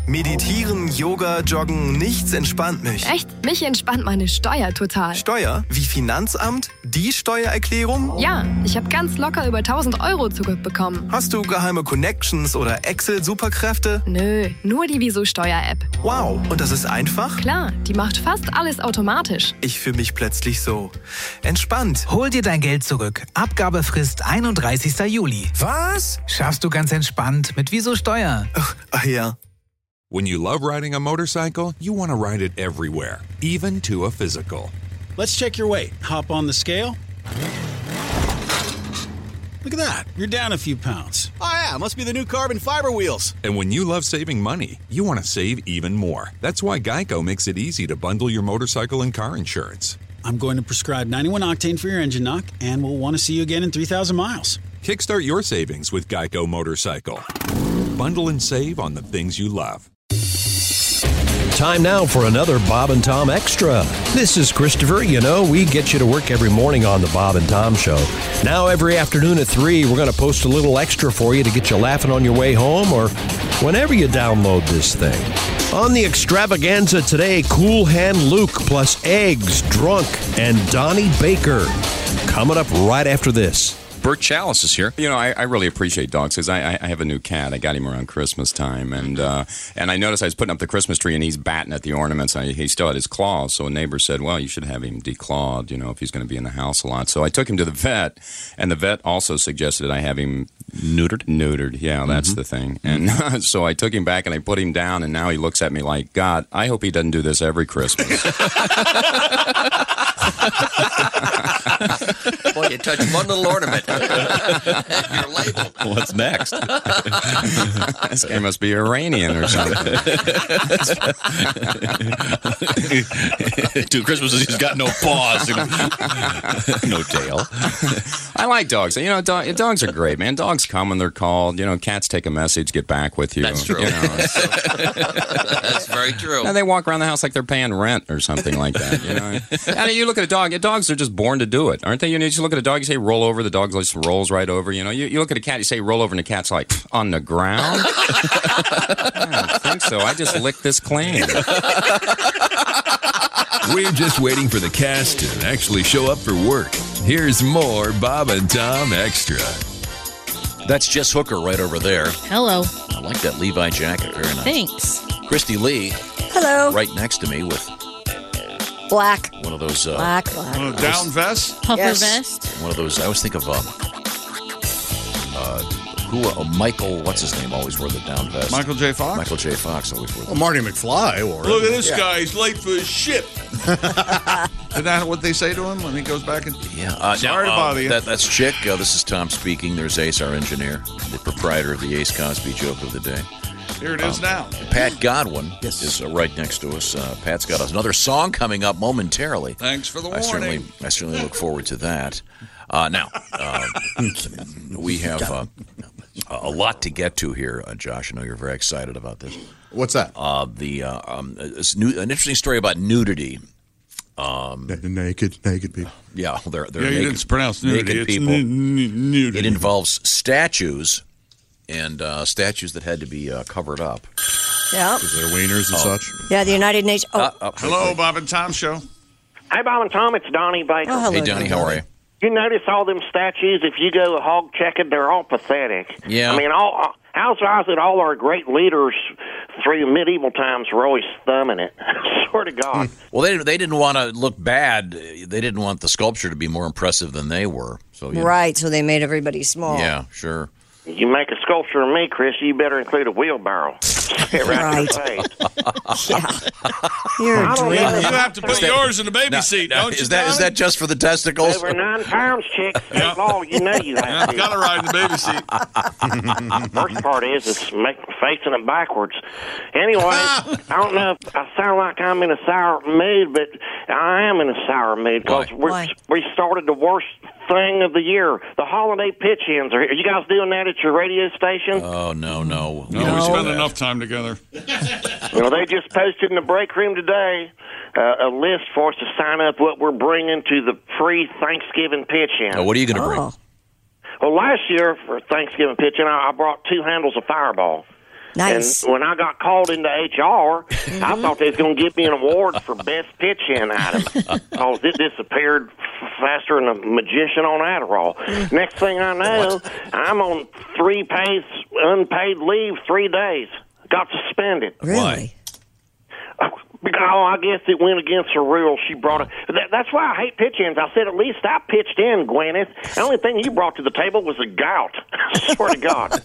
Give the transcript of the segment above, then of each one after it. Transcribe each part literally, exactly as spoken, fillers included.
Meditieren, Yoga, Joggen, nichts entspannt mich. Echt? Mich entspannt meine Steuer total. Steuer? Wie Finanzamt? Die Steuererklärung? Ja, ich habe ganz locker über tausend Euro zurückbekommen. Hast du geheime Connections oder Excel-Superkräfte? Nö, nur die Wieso-Steuer-App. Wow, und das ist einfach? Klar, die macht fast alles automatisch. Ich fühle mich plötzlich so entspannt. Hol dir dein Geld zurück. Abgabefrist einunddreißigster Juli. Was? Schaffst du ganz entspannt mit Wieso Steuer. Ach, ach ja. When you love riding a motorcycle, you want to ride it everywhere, even to a physical. Let's check your weight. Hop on the scale. Look at that. You're down a few pounds. Oh, yeah. Must be the new carbon fiber wheels. And when you love saving money, you want to save even more. That's why Geico makes it easy to bundle your motorcycle and car insurance. I'm going to prescribe ninety-one octane for your engine knock, and we'll want to see you again in three thousand miles. Kickstart your savings with Geico Motorcycle. Bundle and save on the things you love. Time now for another Bob and Tom Extra. This is Christopher. You know, we get you to work every morning on the Bob and Tom Show. Now, every afternoon at three, we're going to post a little extra for you to get you laughing on your way home or whenever you download this thing. On the extravaganza today, Cool Hand Luke plus Eggs, Drunk, and Donnie Baker. Coming up right after this. Bert Chalice is here. You know, I, I really appreciate dogs because I, I have a new cat. I got him around Christmas time, and uh, and I noticed I was putting up the Christmas tree, and he's batting at the ornaments. I, he still had his claws, so a neighbor said, well, you should have him declawed, you know, if he's going to be in the house a lot. So I took him to the vet, and the vet also suggested I have him neutered. Neutered, yeah, that's mm-hmm. the thing. And uh, so I took him back, and I put him down, and now he looks at me like, God, I hope he doesn't do this every Christmas. Boy, you touched one little ornament. You're labeled. What's next? This guy must be Iranian or something. Two Christmases, he's got no paws. No tail. I like dogs. You know, dog, dogs are great, man. Dogs come when they're called. You know, cats take a message, get back with you. That's true. You know, That's very true. And they walk around the house like they're paying rent or something like that. You know, and you look at a dog. Dogs are just born to do it, aren't they? You know, you just look at a dog, you say roll over, the dog just rolls right over. You know, you, you look at a cat, you say roll over, and the cat's like on the ground. I don't think so. I just licked this clean. We're just waiting for the cast to actually show up for work. Here's more Bob and Tom Extra. That's Jess Hooker right over there. Hello. I like that Levi jacket. Very nice. Thanks. Christy Lee. Hello. Right next to me with black. One of those uh, black, black. Uh, down vest, puffer yes. vest. One of those. I always think of um, uh, who? Uh, Michael. What's his name? Always wore the down vest. Michael J. Fox. Michael J. Fox always wore. The well, Marty McFly wore Look it. at this yeah. guy. He's late for his ship. Isn't that what they say to him when he goes back and? Yeah. Uh, Sorry now, to bother uh, you. That, that's Chick. Uh, this is Tom speaking. There's Ace, our engineer, the proprietor of the Ace Cosby joke of the day. Here it is um, now. Pat Godwin yes. is uh, right next to us. Uh, Pat's got another song coming up momentarily. Thanks for the I warning. certainly, I certainly look forward to that. Uh, now, uh, we have uh, a lot to get to here, uh, Josh. I know you're very excited about this. What's that? Uh, the uh, um, it's new, an interesting story about nudity. Um, naked, naked people. Yeah, they're they're yeah, naked, you didn't pronounce nudity. naked It's people. N- n- nudity. It involves statues. And uh, statues that had to be uh, covered up. Yeah. Is there wieners and oh. such? Yeah, the United Nations. Oh. Uh, uh, hello, Bob and Tom Show. Hey, Bob and Tom, it's Donnie Baker. Oh, hello, hey, Donnie, how are you? You notice all them statues, if you go hog checking, they're all pathetic. Yeah. I mean, all, how's it all our great leaders through medieval times were always thumbing it? Swear to God. Well, they, they didn't want to look bad. They didn't want the sculpture to be more impressive than they were. So you Right, so they made everybody small. Yeah, sure. You make a sculpture of me, Chris, you better include a wheelbarrow. Right. Right. Yeah. You're a dream. You have to put yours in the baby now, seat, now, don't you, is that, is that just for the testicles? Over nine pounds, chick. That's all you know you have Yeah, to. got to ride in the baby seat. First part is is make, facing it backwards. Anyway, I don't know if I sound like I'm in a sour mood, but I am in a sour mood because we started the worst thing of the year. The holiday pitch-ins. Are you guys doing that at your radio station? Oh, no, no. No, no. We spend enough time together. You know, they just posted in the break room today uh, a list for us to sign up what we're bringing to the free Thanksgiving pitch-in. Oh, what are you going to oh. bring? Well, last year for Thanksgiving pitch-in, I, I brought two handles of Fireball. Nice. And when I got called into H R, I thought they was going to give me an award for best pitch-in item because it disappeared f- faster than a magician on Adderall. Next thing I know, I'm on three pays unpaid leave three days. Got suspended. Really? Oh, I guess it went against the rules. She brought it. That, that's why I hate pitch-ins. I said, at least I pitched in, Gwyneth. The only thing you brought to the table was a gout. I swear to God.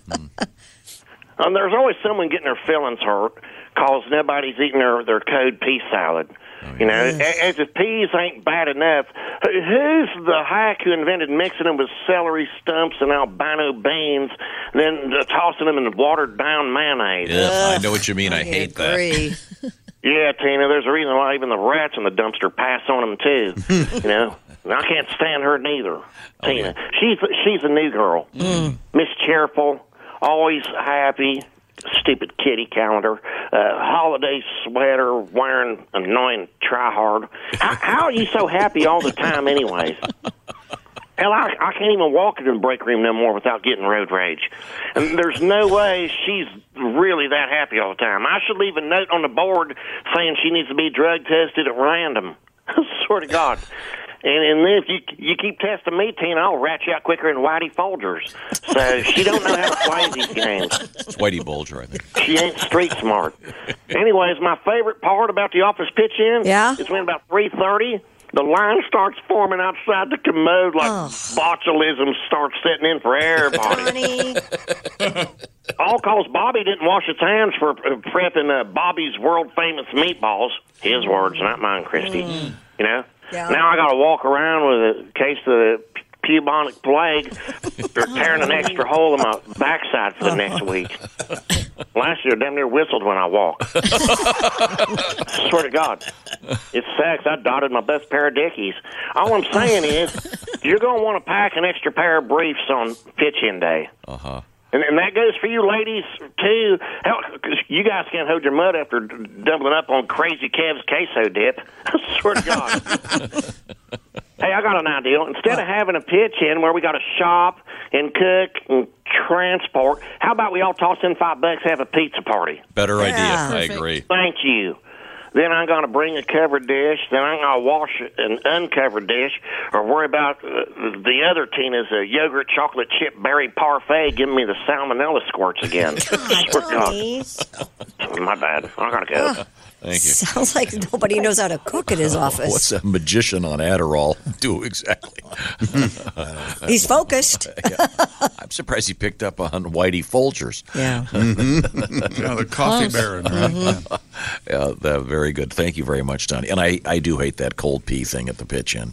um, there's always someone getting their feelings hurt because nobody's eating their, their code pea salad. Oh, you know, yes. As if peas ain't bad enough. Who's the hack who invented mixing them with celery stumps and albino beans, then uh, tossing them in watered-down mayonnaise? Yeah, I know what you mean. I, I hate agree. that. Yeah, Tina, there's a reason why even the rats in the dumpster pass on them, too. You know, I can't stand her neither, Tina. Okay. She's she's a new girl. Mm. Miss Cheerful, always happy, stupid kitty calendar, uh, holiday sweater, wearing annoying try-hard. How, how are you so happy all the time anyways? Hell, I, I can't even walk into the break room no more without getting road rage. And there's no way she's really that happy all the time. I should leave a note on the board saying she needs to be drug tested at random. Swear to God. And, and then if you you keep testing me, Tina, I'll rat you out quicker than Whitey Folgers. So she don't know how to play these games. It's Whitey Bulger, I think. She ain't street smart. Anyways, my favorite part about the office pitch-in yeah? is when about three thirty, the line starts forming outside the commode like oh. botulism starts setting in for everybody. All because Bobby didn't wash his hands for uh, prepping uh, Bobby's world-famous meatballs. His words, not mine, Christy. Mm. You know? Yeah. Now I got to walk around with a case of the bubonic plague. They're tearing an extra hole in my backside for the next week. Last year, damn near whistled when I walked. Swear to God. It sucks. I dotted my best pair of Dickies. All I'm saying is, you're going to want to pack an extra pair of briefs on pitch-in day. Uh-huh. And, and that goes for you ladies, too. Hell, 'cause you guys can't hold your mud after doubling up on Crazy Kev's queso dip. I swear to God. Hey, I got an idea. Instead of having a pitch-in where we got to shop and cook and transport, how about we all toss in five bucks, have a pizza party? Better idea. Yeah. I agree. Thank you. Then I'm going to bring a covered dish. Then I'm going to wash an uncovered dish or worry about uh, the other Tina's uh, yogurt chocolate chip berry parfait giving me the salmonella squirts again. God, my bad. I got to go. Uh, Thank you. Sounds like nobody knows how to cook at his office. What's a magician on Adderall do exactly? He's focused. Yeah. I'm surprised he picked up on Whitey Folgers. Yeah. Mm-hmm. Yeah, the coffee baron. Right? Mm-hmm. Yeah, that, very good. Thank you very much, Donnie. And I, I do hate that cold pea thing at the pitch-in.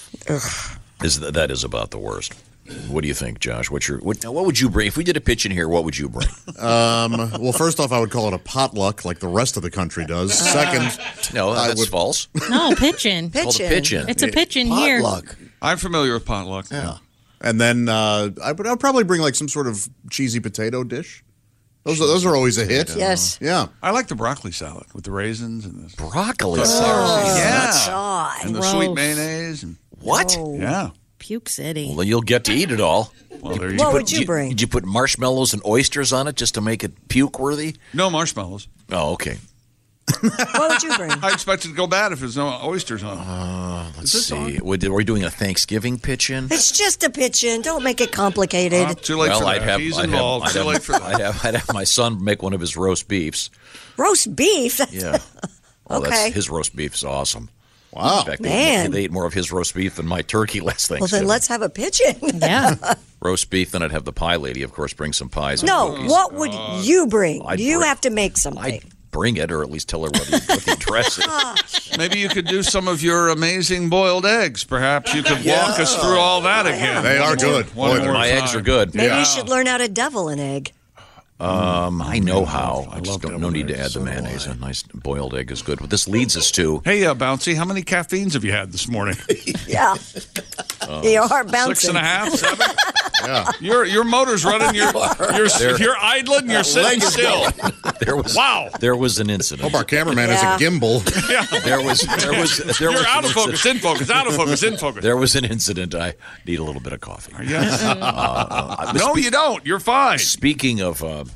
Is that, that is about the worst. What do you think, Josh? What's your what, what would you bring if we did a pitch in here? What would you bring? Um, well, first off, I would call it a potluck, like the rest of the country does. Second, no, that's would, false. No, pitch-in. Pitch-in. Pitch-in. It's a pitch-in here. Potluck. I'm familiar with potluck. Yeah, and then uh, I would I'd probably bring like some sort of cheesy potato dish. Those are, those are always a hit. Yes. Yeah. I like the broccoli salad with the raisins and the broccoli oh, salad. Yeah. God. And the Gross. sweet mayonnaise. And, what? Oh. Yeah. Puke City. Well, you'll get to eat it all. Well, there you What go. would you bring? Did you put marshmallows and oysters on it just to make it puke-worthy? No marshmallows. Oh, okay. What would you bring? I expect it to go bad if there's no oysters on it. Uh, let's see. Would, are we doing a Thanksgiving pitch-in? It's just a pitch-in. Don't make it complicated. Uh, too late well, for I'd that. have, He's I'd involved. Have, too I'd late have, for that. I'd have, I'd have my son make one of his roast beefs. Roast beef? Yeah. Well, Okay. That's, his roast beef is awesome. Wow. In fact, Man. They, they ate more of his roast beef than my turkey last Well, Thanksgiving. then let's have a pitch-in. Yeah. Roast beef, then I'd have the pie lady, of course, bring some pies. No, and cookies. what would you bring? I'd you bring- have to make something. I'd bring it, or at least tell her what the, what the address is. Maybe you could do some of your amazing boiled eggs. Perhaps you could walk us through all that again. They are good. One Boy, more My time. eggs are good. Maybe Yeah. you should learn how to devil an egg. Um, I know how. I, I just love don't no deviled need to eggs, add the so do mayonnaise. I. A nice boiled egg is good. But this leads us to Hey, uh, Bouncy, how many caffeines have you had this morning? Yeah. you are bouncing. Six and a half, seven? Yeah. Your your motor's running. You're you're, you're idling. You're sitting still. there was Wow. there was an incident. Hope our cameraman Yeah. has a gimbal. Yeah. There was there was there You're was out an of focus, incident. in focus, out of focus, in focus. There was an incident. I need a little bit of coffee. Yes. Uh, uh, No, you don't. You're fine. Speaking of uh,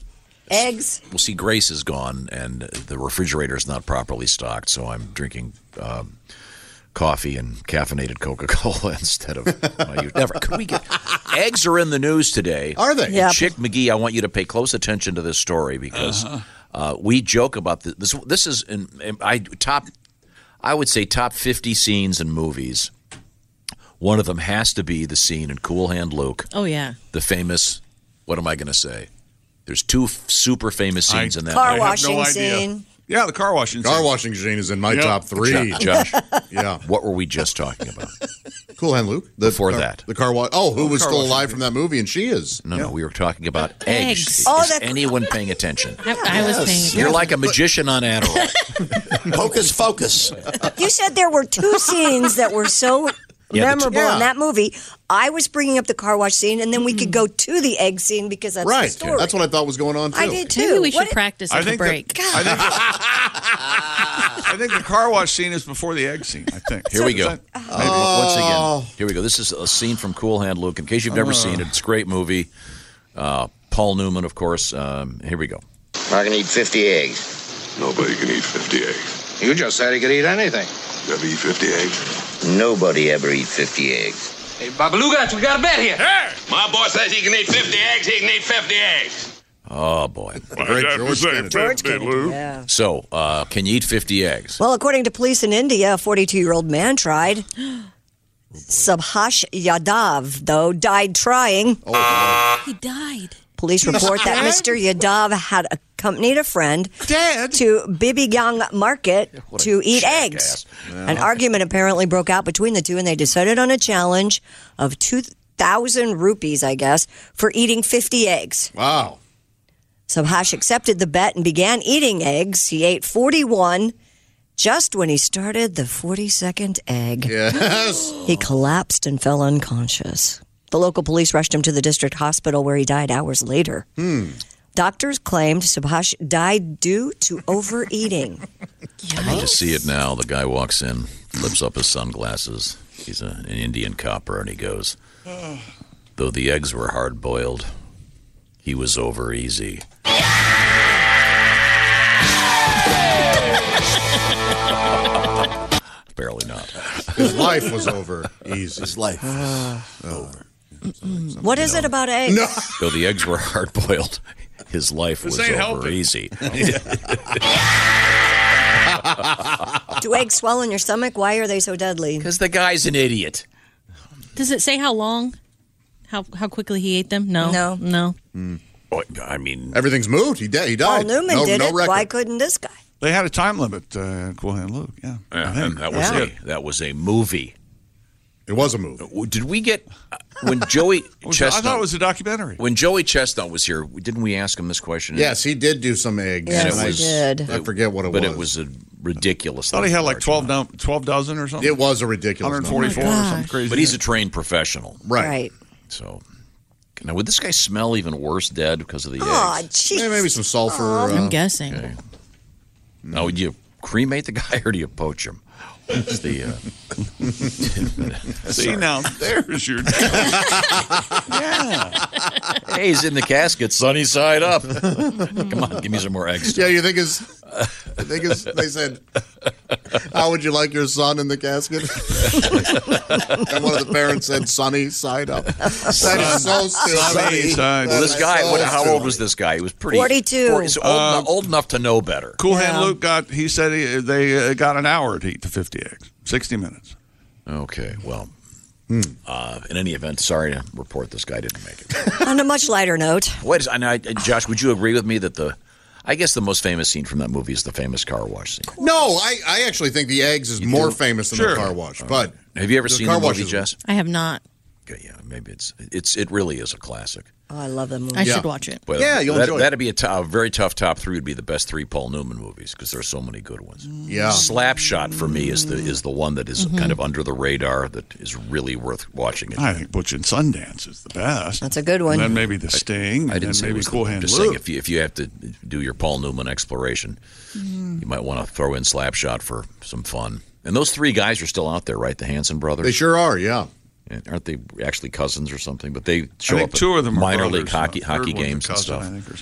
Eggs. Well, see, Grace is gone, and the refrigerator is not properly stocked, so I'm drinking um, coffee and caffeinated Coca-Cola instead of my usual. Never. Could we get eggs are in the news today? Are they? Yep. Chick McGee, I want you to pay close attention to this story because Uh-huh. uh, we joke about this. This, this is in, in I top. I would say top fifty scenes in movies. One of them has to be the scene in Cool Hand Luke. Oh, yeah. The famous. What am I going to say? There's two f- super famous scenes I, in that. Car I washing have no idea. scene. Yeah, the car washing Car scene. washing scene is in my Yep. top three. Josh, Yeah. what were we just talking about? Cool Hand Luke. The Before car, that. The car wash. Oh, who Oh, was car still washing alive scene. from that movie, and she is. No, no, we were talking about eggs. Eggs. Is, Oh, is that- anyone paying attention? I, I was paying attention. You're like a magician on Adderall. Hocus focus. You said there were two scenes that were so Yeah, the two- memorable yeah. in that movie. I was bringing up the car wash scene, and then we could go to the egg scene because that's the Right. story. That's what I thought was going on, too. I did too. Maybe we should What- practice I at the think break. The, I, think the, I think the car wash scene is before the egg scene, I think. Here we Is go. that- Maybe. Once again, here we go. This is a scene from Cool Hand Luke. In case you've never seen it, it's a great movie. Uh, Paul Newman, of course. Um, here we go. I can eat fifty eggs. Nobody can eat fifty eggs. You just said he could eat anything. Ever eat fifty eggs? Nobody ever eat fifty eggs. Hey, Babaluga, we got a bet here. Hey! My boy says he can eat fifty eggs, he can eat fifty eggs. Oh, boy. The great George Kennedy. George Kennedy, yeah. So, uh, can you eat fifty eggs? Well, according to police in India, a forty-two-year-old man tried. Subhash Yadav, though, died trying. He died. Police report that Mister Yadav had accompanied a friend to Bibigang Market What a to eat jackass. eggs. An argument apparently broke out between the two, and they decided on a challenge of two thousand rupees, I guess, for eating fifty eggs. Wow. Subhash accepted the bet and began eating eggs. He ate forty-one. Just when he started the forty-second egg, Yes. he collapsed and fell unconscious. The local police rushed him to the district hospital where he died hours later. Hmm. Doctors claimed Subhash died due to overeating. I can just see it now. The guy walks in, flips up his sunglasses. He's a, an Indian copper, and he goes, though the eggs were hard-boiled, he was over easy. Apparently not. His life was over easy. His life. over. What is it about eggs? No. Though the eggs were hard-boiled, his life This was ain't over helping. easy. Do eggs swell in your stomach? Why are they so deadly? Because the guy's an idiot. Does it say how long? How how quickly he ate them? No. No. No. Boy, I mean, Everything's moved. He, di- he Paul died. Newman no, did no it. record. Why couldn't this guy? They had a time limit, uh, Cool Hand Luke. Yeah. I yeah, think. and that was Yeah. a that was a movie. It was a movie. Did we get when Joey I Chestnut? thought it was a documentary. When Joey Chestnut was here, didn't we ask him this question? Yes, he did do some eggs. Yes, and I, he did. I forget what it but was. it was a ridiculous. I thought he had like large twelve, amount. do- twelve dozen or something. It was a ridiculous one number. forty-four Oh my or something gosh. crazy. But he's a trained professional, Right. Right. so. Now, would this guy smell even worse dead because of the Oh, eggs? jeez. Yeah, maybe some sulfur. I'm Uh, guessing. Okay. Now, would you cremate the guy or do you poach him? It's the, uh... See, Sorry. now there's your joke. Yeah. Hey, he's in the casket, sunny side up. Come on, give me some more eggs. yeah, you think is? I think is? They said, "How would you like your son in the casket?" And one of the parents said, "Sunny side up." That is so stupid. Sunny side. Well, this guy, So what, how old stupid. was this guy? He was pretty... forty-two. forty, so old, Uh, enough, old enough to know better. Cool Hand Yeah. Luke got, he said he, they uh, got an hour to eat the fifty eggs, sixty minutes. Okay, well, uh, in any event, sorry to report this guy didn't make it. On a much lighter note, Wait, I, I, Josh, would you agree with me that the, I guess the most famous scene from that movie is the famous car wash scene? No, I, I actually think the eggs is more do? famous than Sure. the car wash. But Have you ever the seen car the wash movie, is- Jess? I have not. Okay, yeah, maybe it's it's it really is a classic. oh, I love that movie. I Yeah. should watch it. But Yeah, you'll that, enjoy it. that'd be a, to- a very tough top three. Would be the best three Paul Newman movies because there's so many good ones. Yeah. Slapshot for me is the is the one that is kind of under the radar that is really worth watching. It. I think Butch and Sundance is the best. That's a good one. And then maybe The Sting. I and didn't then say it maybe was Cool the, I'm Hand just Luke. saying if you if you have to do your Paul Newman exploration, you might want to throw in Slapshot for some fun. And those three guys are still out there, right? The Hanson brothers. They sure are. Yeah. And aren't they actually cousins or something? But they show I think up two at of them are minor brothers. league hockey The third hockey one's a games and cousin, stuff. I think, or something.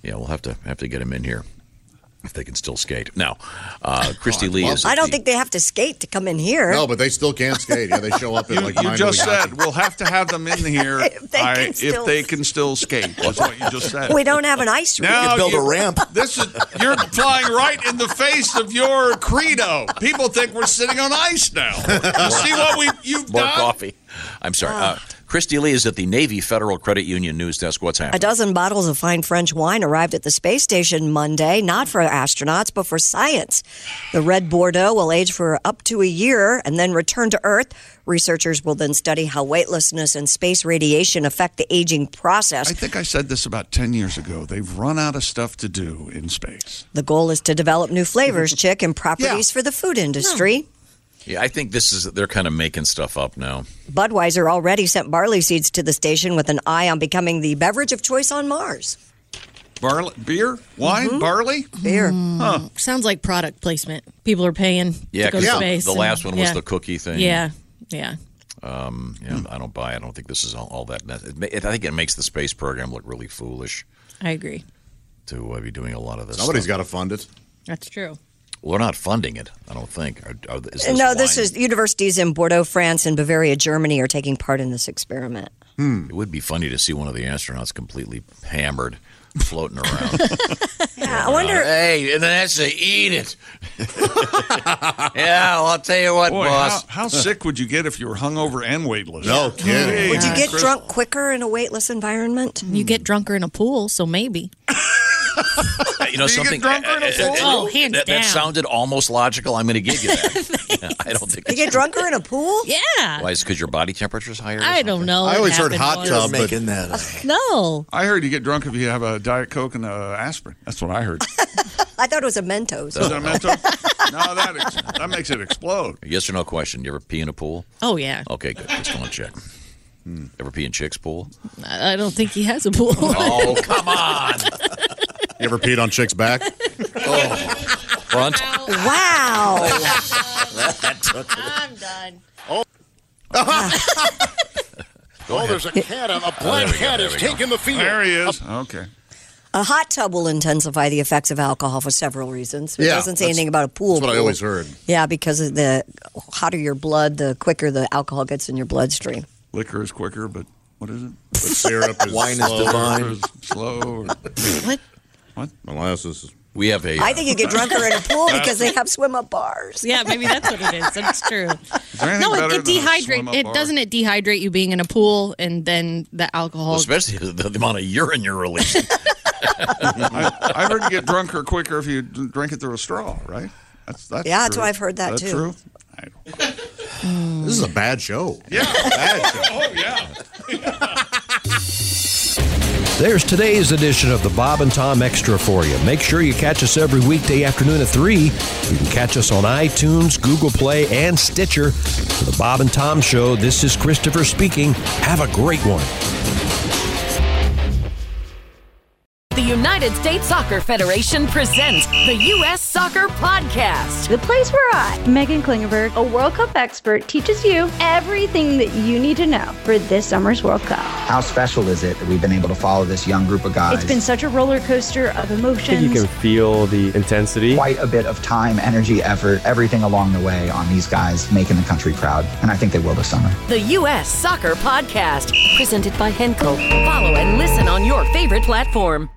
Yeah, we'll have to have to get him in here if they can still skate. Now, uh, Christy oh, Lee is. I don't the, think they have to skate to come in here. No, but they still can't skate. Yeah, they show up in you, like. You just said we'll have to have them in here if, they I, still, if they can still skate. That's what you just said. We don't have an ice rink. You build you, a ramp. This is you're flying right in the face of your credo. People think we're sitting on ice now. You see what we you've More done? coffee. I'm sorry. Uh, Christy Lee is at the Navy Federal Credit Union News Desk. What's happening? A dozen bottles of fine French wine arrived at the space station Monday, not for astronauts, but for science. The red Bordeaux will age for up to a year and then return to Earth. Researchers will then study how weightlessness and space radiation affect the aging process. I think I said this about ten years ago. They've run out of stuff to do in space. The goal is to develop new flavors, Chick, and properties yeah. for the food industry. No. Yeah, I think this is they're kind of making stuff up now. Budweiser already sent barley seeds to the station with an eye on becoming the beverage of choice on Mars. Barley, beer, wine, mm-hmm. barley, beer. Mm, huh. Sounds like product placement. People are paying yeah, to go to yeah. space. The and, last one was yeah. the cookie thing. Yeah, yeah. Um, yeah, I don't buy. I don't think this is all, all that. It, it, I think it makes the space program look really foolish. I agree. To uh, be doing a lot of this. Somebody's got to fund it. That's true. Well, we're not funding it, I don't think. Are, are, is this no, wine? this is universities in Bordeaux, France, and Bavaria, Germany are taking part in this experiment. Hmm. It would be funny to see one of the astronauts completely hammered, floating around. Yeah, I wonder. Uh, hey, and then that's to eat it. Yeah, well, I'll tell you what, Boy, boss. How, how sick would you get if you were hungover and weightless? No kidding. Hey, would you get Chris. drunk quicker in a weightless environment? You get drunker in a pool, so maybe. You know Do you something? get drunker in a pool? Oh, hands that, down. that sounded almost logical. I'm going to give you that. Yeah, I don't think you get drunker in a pool. Yeah. Why is it because your body temperature is higher? I don't know. I always heard hot once. tub, but making that up. No. I heard you get drunk if you have a Diet Coke and a aspirin. That's what I heard. I thought it was a Mentos. Is that a Mentos? No, that ex- that makes it explode. Yes or no question? You ever pee in a pool? Oh yeah. Okay, good. Just want to check. Hmm. Ever pee in Chick's pool? I I don't think he has a pool. Oh, come on. You ever peed on Chick's back? Oh, front. Wow. That took it. I'm done. Oh, oh there's a cat. A black oh, cat is taking the field. There he is. Okay. A hot tub will intensify the effects of alcohol for several reasons. It Yeah, doesn't say that's- anything about a pool. That's what I pool. always heard. Yeah, because of the hotter your blood, the quicker the alcohol gets in your bloodstream. Liquor is quicker, but what is it? But syrup is Wine is slow. divine. Or is slow. Or... What? What? Molasses. We have a. I think you get drunker in a pool because they have swim-up bars. Yeah, maybe that's what it is. That's true. Is there anything No, better it, it than a dehydrate. swim-up It bar? doesn't it dehydrate you being in a pool and then the alcohol. Well, especially the, the amount of urine you're releasing. I, I heard you get drunker quicker if you d- drink it through a straw, right? That's, that's Yeah, that's true. what I've heard that, That's too. true? I don't. This is a bad show. Yeah. Bad show. Oh, yeah. There's today's edition of the Bob and Tom Extra for you. Make sure you catch us every weekday afternoon at three. You can catch us on iTunes, Google Play, and Stitcher. For the Bob and Tom Show, this is Christopher speaking. Have a great one. The United States Soccer Federation presents the U S Soccer Podcast. The place where I, Megan Klingenberg, a World Cup expert, teaches you everything that you need to know for this summer's World Cup. How special is it that we've been able to follow this young group of guys? It's been such a roller coaster of emotions. I think you can feel the intensity. Quite a bit of time, energy, effort, everything along the way on these guys making the country proud. And I think they will this summer. The U S Soccer Podcast, presented by Henkel. Follow and listen on your favorite platform.